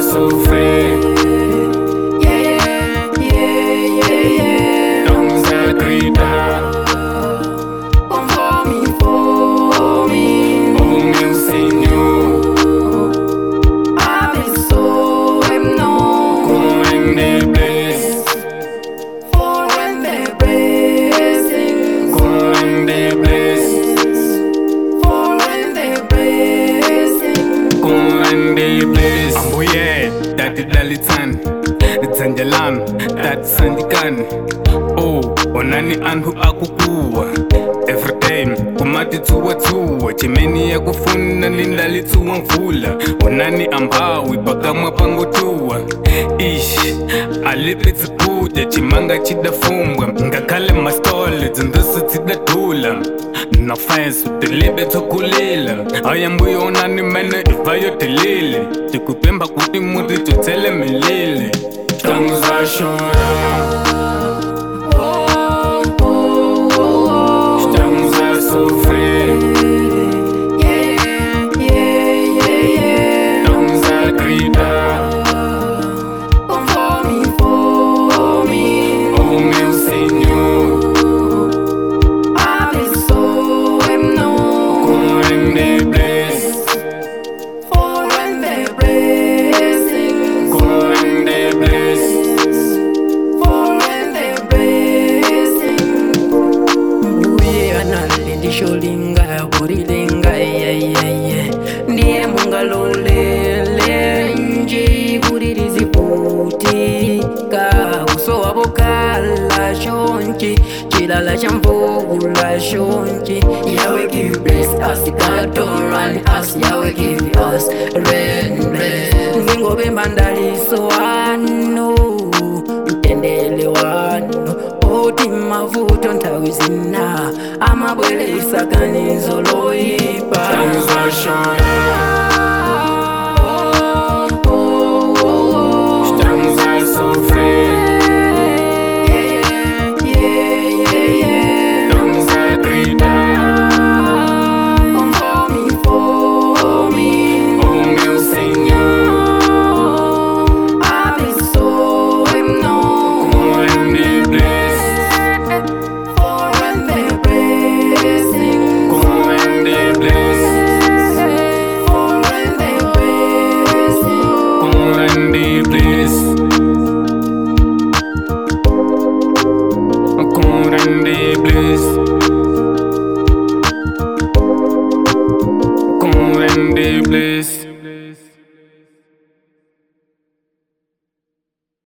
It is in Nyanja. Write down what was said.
sofrer. Estamos a gritar. Oh meu Senhor, abençoe-nos com the bless, for when the blessings, com the bless, for when the blessings. com the bless. Ambuye, dati dalitsan, Zanjalan, dati sandikan. Oh, onani anhu akukuwa. Every time, kumati tuwa chimeni ya kufuna lindali tuwa mfula. Onani ambawi baka mapango tuwa. Ish, alipitsi kuja chimanga chidafumbwa. Ngakale mastole, zindusu tidatula. Na fans utilibe tukulila. Ayambuyo onani mene ivayo tilile. Tikupemba kuti muti tutele milile. Estamos a chorar. Estamos a sofrer. Estamos a gritar. Oh meu Senhor, Abençoe-nos com the bless, for when the blessings, com the bless, for when the blessings. Mbuye analindisho linga burilinga ndiye mungalolele nje buririziputika uso wabokala shonchi chilala chamvula shonchi. Yahweh give bless us, God don't run us. Yahweh give us rain bless. Ningobe mandaliso wano mtendele wano oti mavuto ntawizina amabwele isakanizo loyipa. estamos a chorar. Estamos a sofrer. Estamos a gritar. Oh meu Senhor, Abençoe-nos com the bless, for when the blessings, com the bless, for when the blessings. com the bless, com the bless, com the bless.